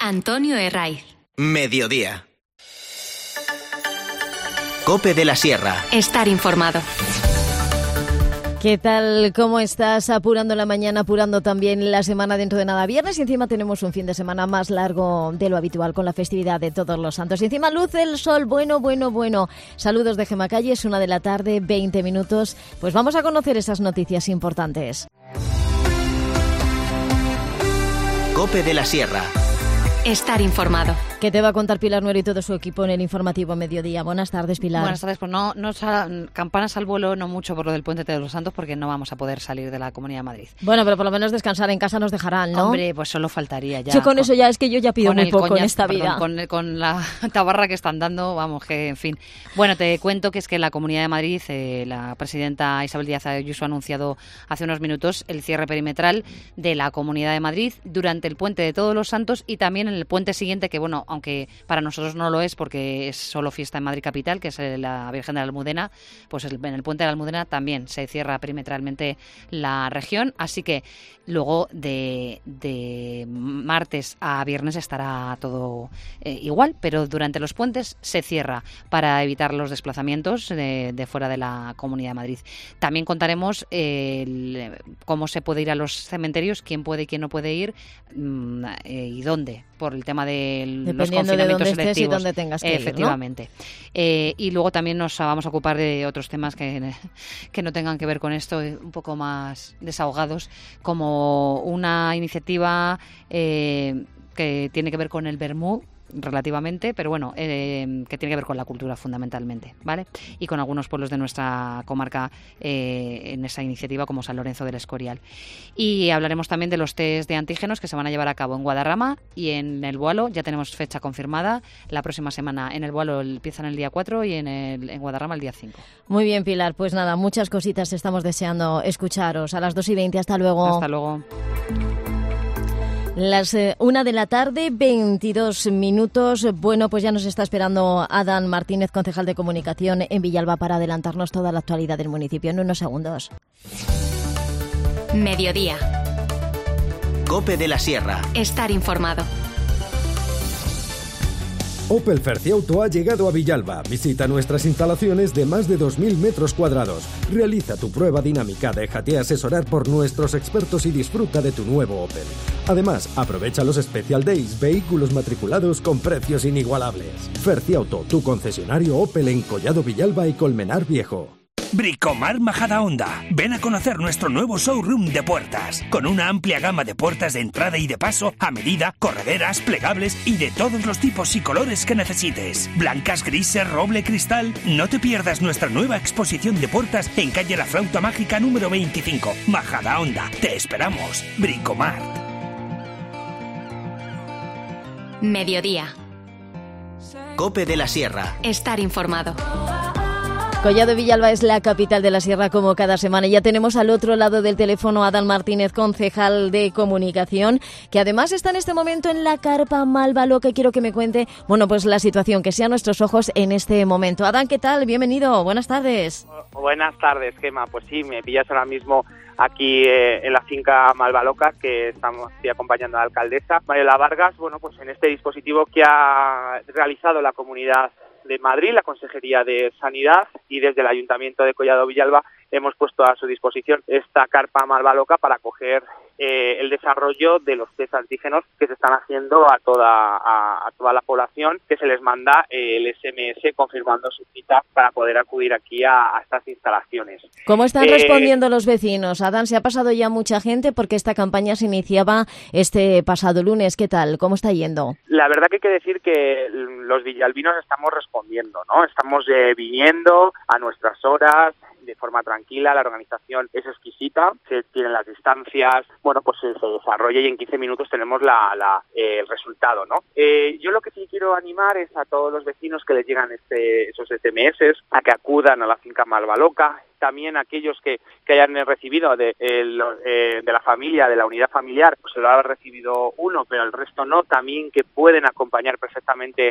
Antonio Herraiz. Mediodía. COPE de la Sierra. Estar informado. ¿Qué tal? ¿Cómo estás? Apurando la mañana, apurando también la semana dentro de nada. Viernes y encima tenemos un fin de semana más largo de lo habitual con la festividad de Todos los Santos. Y encima luce el sol. Bueno. Saludos de Gema Calle, es 1 de la tarde, 20 minutos. Pues vamos a conocer esas noticias importantes. COPE de la Sierra. Estar informado. ¿Qué te va a contar Pilar Nuero y todo su equipo en el informativo Mediodía? Buenas tardes, Pilar. Buenas tardes. Pues no campanas al vuelo, no mucho por lo del Puente de los Santos, porque no vamos a poder salir de la Comunidad de Madrid. Bueno, pero por lo menos descansar en casa nos dejarán, ¿no? Hombre, pues solo faltaría ya. Yo con eso ya es que yo ya pido muy poco en esta vida. Con la tabarra que están dando, vamos, que en fin. Bueno, te cuento que es que la Comunidad de Madrid, la presidenta Isabel Díaz Ayuso ha anunciado hace unos minutos el cierre perimetral de la Comunidad de Madrid durante el Puente de Todos los Santos y también en el puente siguiente, que bueno, aunque para nosotros no lo es porque es solo fiesta en Madrid capital, que es la Virgen de la Almudena, pues en el puente de la Almudena también se cierra perimetralmente la región, así que luego de martes a viernes estará todo igual, pero durante los puentes se cierra para evitar los desplazamientos de fuera de la Comunidad de Madrid. También contaremos cómo se puede ir a los cementerios, quién puede y quién no puede ir y dónde, por el tema de los confinamientos selectivos. Y dónde tengas que efectivamente. Ir, ¿no? Y luego también nos vamos a ocupar de otros temas que no tengan que ver con esto, un poco más desahogados, como una iniciativa que tiene que ver con el vermú, relativamente, pero bueno, que tiene que ver con la cultura fundamentalmente, ¿vale? Y con algunos pueblos de nuestra comarca en esa iniciativa, como San Lorenzo del Escorial. Y hablaremos también de los test de antígenos que se van a llevar a cabo en Guadarrama y en el Boalo. Ya tenemos fecha confirmada la próxima semana. En el Boalo empiezan el día 4 y en Guadarrama el día 5. Muy bien, Pilar, pues nada, muchas cositas estamos deseando escucharos. A las 2:20, hasta luego. Hasta luego. Las 1 de la tarde, 22 minutos. Bueno, pues ya nos está esperando Adán Martínez, concejal de comunicación en Villalba, para adelantarnos toda la actualidad del municipio en unos segundos. Mediodía. COPE de la Sierra. Estar informado. Opel Ferciauto ha llegado a Villalba. Visita nuestras instalaciones de más de 2.000 metros cuadrados. Realiza tu prueba dinámica, déjate asesorar por nuestros expertos y disfruta de tu nuevo Opel. Además, aprovecha los Special Days, vehículos matriculados con precios inigualables. Ferciauto, tu concesionario Opel en Collado Villalba y Colmenar Viejo. Bricomar Majadahonda. Ven a conocer nuestro nuevo showroom de puertas, con una amplia gama de puertas de entrada y de paso, a medida, correderas, plegables y de todos los tipos y colores que necesites. Blancas, grises, roble, cristal. No te pierdas nuestra nueva exposición de puertas en calle La Flauta Mágica número 25. Majadahonda. Te esperamos. Bricomar. Mediodía. COPE de la Sierra. Estar informado. Collado Villalba es la capital de la Sierra, como cada semana. Ya tenemos al otro lado del teléfono a Adán Martínez, concejal de comunicación, que además está en este momento en la carpa Malvaló, que quiero que me cuente, bueno, pues la situación, que sea nuestros ojos en este momento. Adán, ¿qué tal? Bienvenido, buenas tardes. Buenas tardes, Gema. Pues sí, me pillas ahora mismo aquí en la finca Malvaloca, que estamos acompañando a la alcaldesa Mariola Vargas. Bueno, pues en este dispositivo que ha realizado la Comunidad de Madrid, la Consejería de Sanidad, y desde el Ayuntamiento de Collado Villalba hemos puesto a su disposición esta carpa Malvaloca para acoger el desarrollo de los test antígenos que se están haciendo a toda la población, que se les manda el SMS confirmando su cita para poder acudir aquí a estas instalaciones. ¿Cómo están respondiendo los vecinos? Adán, ¿se ha pasado ya mucha gente? Porque esta campaña se iniciaba este pasado lunes. ¿Qué tal? ¿Cómo está yendo? La verdad que hay que decir que los villalbinos estamos respondiendo, ¿no? Estamos viniendo a nuestras horas, de forma tranquila, la organización es exquisita, se tienen las distancias, bueno, pues se desarrolla y en 15 minutos tenemos el resultado, ¿no? Yo lo que sí quiero animar es a todos los vecinos que les llegan esos SMS a que acudan a la finca Malvaloca, también aquellos que hayan recibido de la familia, de la unidad familiar, pues se lo ha recibido uno, pero el resto no, también que pueden acompañar perfectamente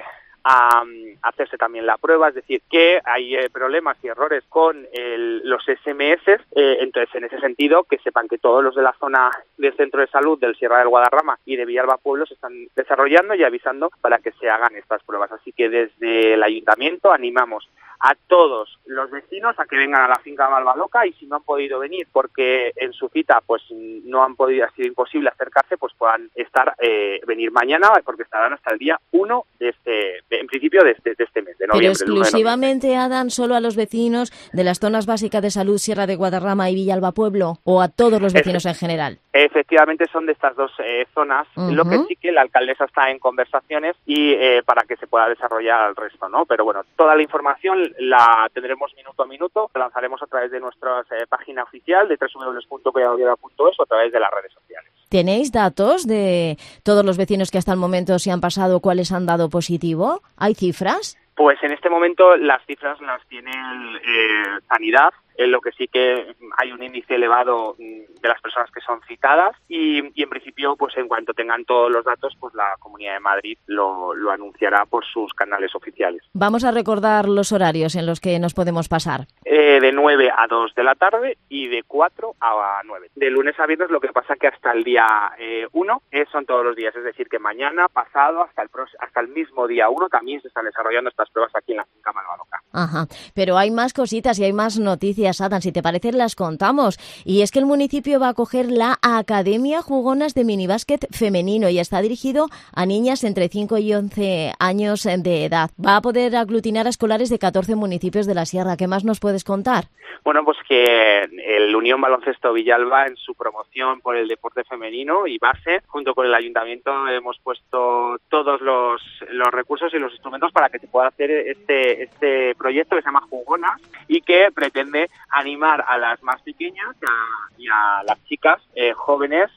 a hacerse también la prueba, es decir, que hay problemas y errores con los SMS, entonces en ese sentido que sepan que todos los de la zona del centro de salud del Sierra del Guadarrama y de Villalba Pueblo se están desarrollando y avisando para que se hagan estas pruebas, así que desde el ayuntamiento animamos a todos los vecinos a que vengan a la finca Malvaloca y si no han podido venir porque en su cita pues no han podido, ha sido imposible acercarse, pues puedan venir mañana porque estarán hasta el día 1 en principio de este mes de noviembre. Pero exclusivamente, Adán, solo a los vecinos de las zonas básicas de salud Sierra de Guadarrama y Villalba Pueblo o a todos los vecinos en general. Efectivamente son de estas dos zonas, lo que sí que la alcaldesa está en conversaciones y para que se pueda desarrollar el resto, ¿no? Pero bueno, toda la información la tendremos minuto a minuto, la lanzaremos a través de nuestra página oficial de www.colladovillalba.es o a través de las redes sociales. ¿Tenéis datos de todos los vecinos que hasta el momento se han pasado, cuáles han dado positivo? ¿Hay cifras? Pues en este momento las cifras las tiene Sanidad, en lo que sí que hay un índice elevado de las personas que son citadas y en principio pues en cuanto tengan todos los datos pues la Comunidad de Madrid lo anunciará por sus canales oficiales. Vamos a recordar los horarios en los que nos podemos pasar. De 9 a 2 de la tarde y de 4 a 9. De lunes a viernes, lo que pasa que hasta el día 1 son todos los días, es decir que mañana, pasado, hasta el mismo día 1 también se están desarrollando estas pruebas aquí en la finca Malvaloca. Ajá, pero hay más cositas y hay más noticias, Adán, si te parece las contamos. Y es que el municipio va a acoger la Academia Jugonas de Minibásquet Femenino y está dirigido a niñas entre 5 y 11 años de edad. Va a poder aglutinar a escolares de 14 municipios de la Sierra. ¿Qué más nos puedes contar? Bueno, pues que el Unión Baloncesto Villalba en su promoción por el deporte femenino y base, junto con el ayuntamiento hemos puesto todos los recursos y los instrumentos para que se pueda hacer este proyecto que se llama Jugonas y que pretende animar a las más pequeñas y a las chicas jóvenes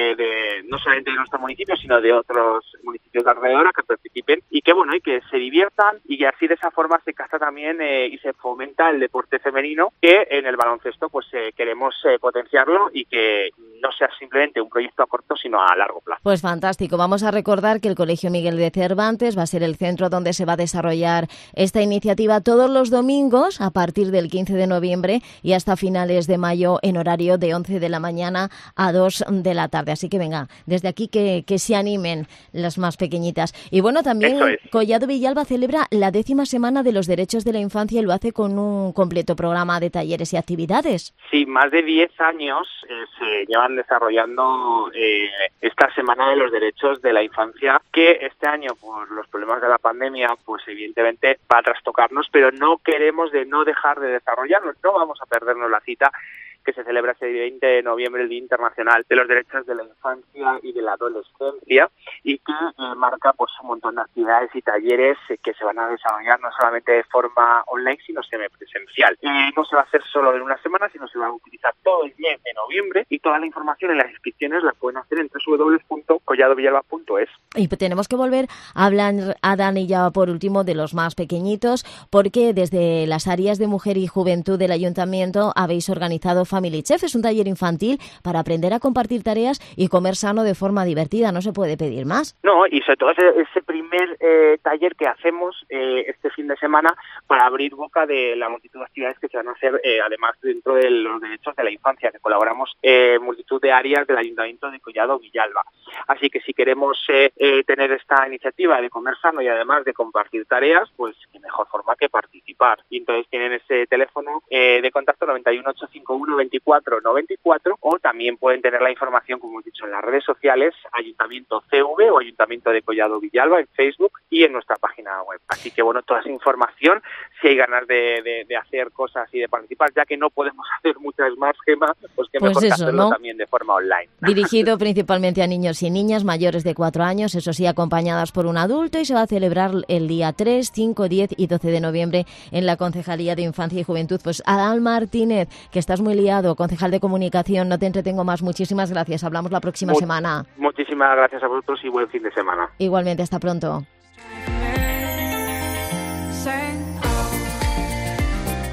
no solamente de nuestro municipio sino de otros municipios de alrededor a que participen y que bueno y que se diviertan y que así de esa forma se capta también y se fomenta el deporte femenino que en el baloncesto pues queremos potenciarlo y que no sea simplemente un proyecto a corto sino a largo plazo. Pues fantástico. Vamos a recordar que el Colegio Miguel de Cervantes va a ser el centro donde se va a desarrollar esta iniciativa todos los domingos a partir del 15 de noviembre y hasta finales de mayo en horario de 11 de la mañana a 2 de la tarde. Así que venga, desde aquí que se animen las más pequeñitas. Y bueno, también Collado Villalba celebra la 10ª semana de los derechos de la infancia y lo hace con un completo programa de talleres y actividades. Sí, más de 10 años se llevan desarrollando esta semana de los derechos de la infancia que este año por los problemas de la pandemia pues evidentemente va a trastocarnos, pero no queremos no dejar de desarrollarnos, no vamos a perdernos la cita que se celebra ese 20 de noviembre, el Día Internacional de los Derechos de la Infancia y de la Adolescencia, y que marca pues un montón de actividades y talleres que se van a desarrollar no solamente de forma online, sino semipresencial. No se va a hacer solo en una semana, sino se va a utilizar todo el mes de noviembre, y toda la información en las inscripciones las pueden hacer en www.colladovillalba.es. Y tenemos que volver a hablar, Adán, y ya por último, de los más pequeñitos, porque desde las áreas de mujer y juventud del ayuntamiento habéis organizado Family Chef. Es un taller infantil para aprender a compartir tareas y comer sano de forma divertida. No se puede pedir más. No, y sobre todo ese primer taller que hacemos este fin de semana para abrir boca de la multitud de actividades que se van a hacer, además dentro de los derechos de la infancia, que colaboramos multitud de áreas del Ayuntamiento de Collado Villalba. Así que si queremos tener esta iniciativa de comer sano y además de compartir tareas, pues qué mejor forma que participar. Y entonces tienen ese teléfono de contacto 91 851 24 94 o también pueden tener la información, como he dicho, en las redes sociales Ayuntamiento CV o Ayuntamiento de Collado Villalba en Facebook y en nuestra página web. Así que bueno, toda esa información, si hay ganas de hacer cosas y de participar, ya que no podemos hacer muchas más, Gemma, pues que mejor que hacerlo, ¿no?, también de forma online. Dirigido principalmente a niños y niñas mayores de 4 años, eso sí, acompañadas por un adulto, y se va a celebrar el día 3, 5, 10 y 12 de noviembre en la Concejalía de Infancia y Juventud. Pues Adán Martínez, que estás muy liado, concejal de comunicación, no te entretengo más. Muchísimas gracias. Hablamos la próxima semana. Muchísimas gracias a vosotros y buen fin de semana. Igualmente, hasta pronto.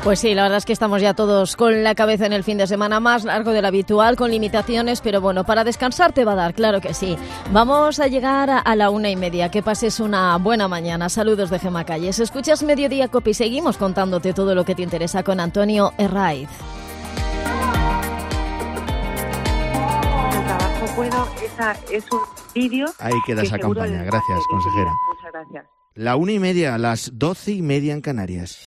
Pues sí, la verdad es que estamos ya todos con la cabeza en el fin de semana más largo de lo habitual, con limitaciones, pero bueno, para descansar te va a dar, claro que sí. Vamos a llegar a la 1:30, que pases una buena mañana. Saludos de Gemma Calles. Escuchas Mediodía Cope y seguimos contándote todo lo que te interesa con Antonio Herraiz. El trabajo bueno, es un vídeo. Ahí queda esa campaña. Gracias, consejera. Muchas gracias. La 1:30, las 12:30 en Canarias.